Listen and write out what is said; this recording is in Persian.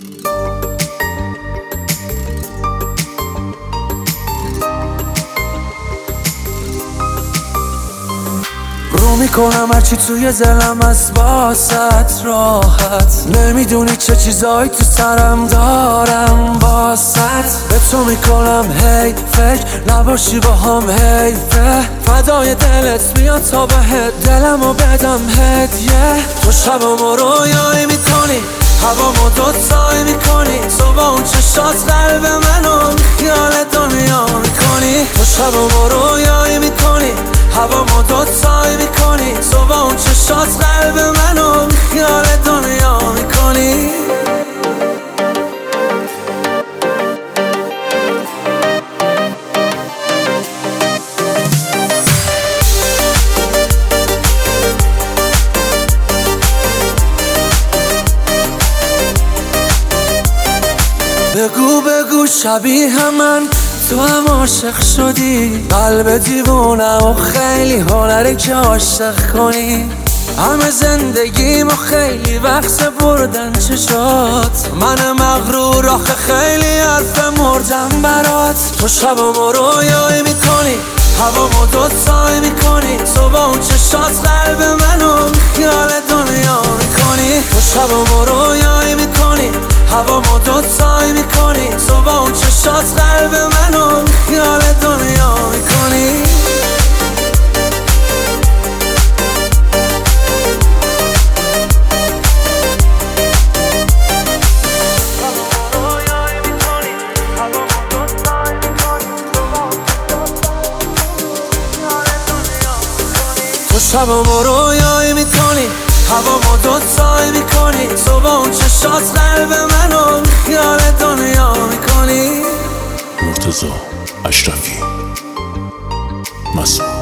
رو میکنم هرچی توی دلم از باست راحت نمیدونی چه چیزایی تو سرم دارم باست به تو میکنم هی فکر نباشی با هم حیفه فدای دلت میاد تا بهت دلمو بدم هدیه تو شبمو رویایی میکنی هوامو دوتایی میکنی تو با اون چشات قلب منو خیال دنیا میکنی تو شبمو رویایی میکنی هوامو دوتایی میکنی تو با اون چشات قلب منو خیال دنیا میکنی بگو بگو شبیه من تو هم عاشق شدی قلب دیوونه و خیلی هنری که عاشق کنی همه زندگیمو خیلی وقت بردن چشات من مغرور آخه خیلی حرف مردم برات تو شبمو رویایی میکنی هوامو دوتایی میکنی تو با اون چشات قلب منو خیال دنیا میکنی تو شبمو رویایی میکنی هوامو دوتایی میکنی تو با اون چشات قلب منو خیال دنیا میکنی تو شبمو رویایی میکنی هوامو دوتایی میکنی تو با اون چشات قلب منو خیال دنیا میکنی مرتضی اشرفی مسئول